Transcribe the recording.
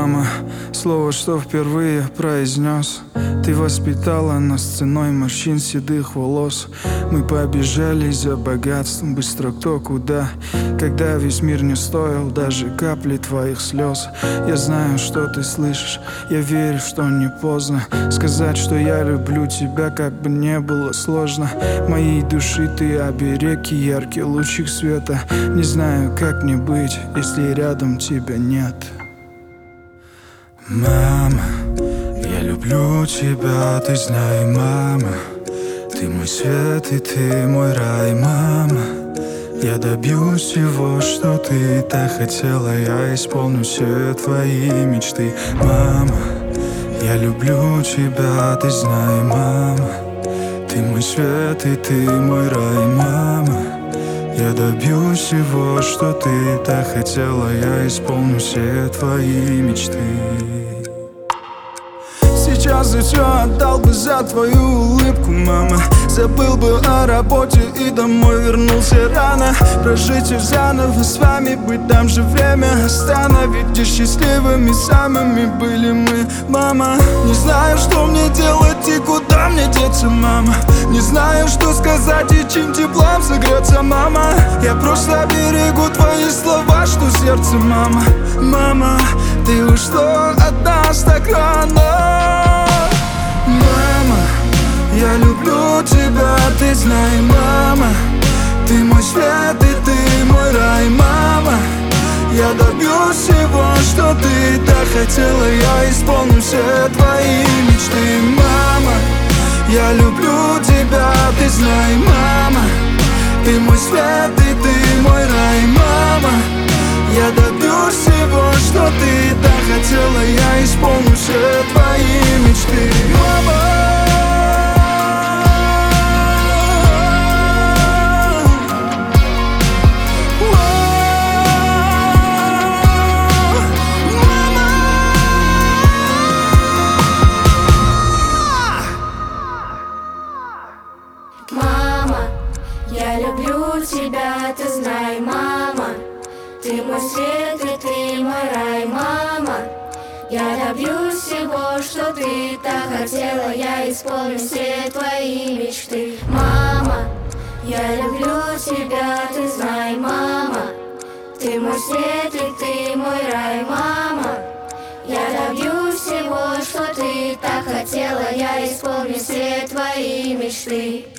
мама, слово, что впервые произнес. Ты воспитала нас ценой морщин седых волос. Мы побежали за богатством, быстро кто куда, когда весь мир не стоил даже капли твоих слез. Я знаю, что ты слышишь, я верю, что не поздно сказать, что я люблю тебя, как бы не было сложно. Моей души ты оберег и яркий лучик света. Не знаю, как мне быть, если рядом тебя нет. Мама, я люблю тебя, ты знай, мама. Ты мой свет и ты мой рай, мама. Я добьюсь всего, что ты так хотела. Я исполню все твои мечты, мама. Я люблю тебя, ты знай, мама. Ты мой свет и ты мой рай, мама. Я добьюсь всего, что ты так хотела. Я исполню все твои мечты. Сейчас за все отдал бы за твою улыбку, мама. Забыл бы о работе и домой вернулся рано. Прожить все заново с вами, быть там же время остановить. Где счастливыми самыми были мы, мама. Не знаю, что мне делать и куда мне деться, мама. Не знаю, что сказать и чем теплом согреться, мама. Я просто берегу твои слова, что сердце, мама. Мама, ты ушла от нас так рано. Мама, я люблю тебя, ты знай, мама. Ты мой свет и ты мой рай, мама. Я добьюсь всего, что ты так хотела. Я исполню все твои мечты, мама. Я люблю тебя, ты знай, мама. Ты мой свет и ты мой рай, мама. Я добьюсь всего, что ты так хотела. Я исполню все твои мечты, мама. Мама, я люблю тебя, ты знай, мама. Ты мой свет и ты мой рай, мама. Я добьюсь всего, что ты так хотела. Я исполню все твои мечты, мама. Я люблю тебя, ты знай, мама. Ты мой свет и ты мой рай, мама. Я добьюсь всего, что ты так хотела. Я исполню все твои мечты.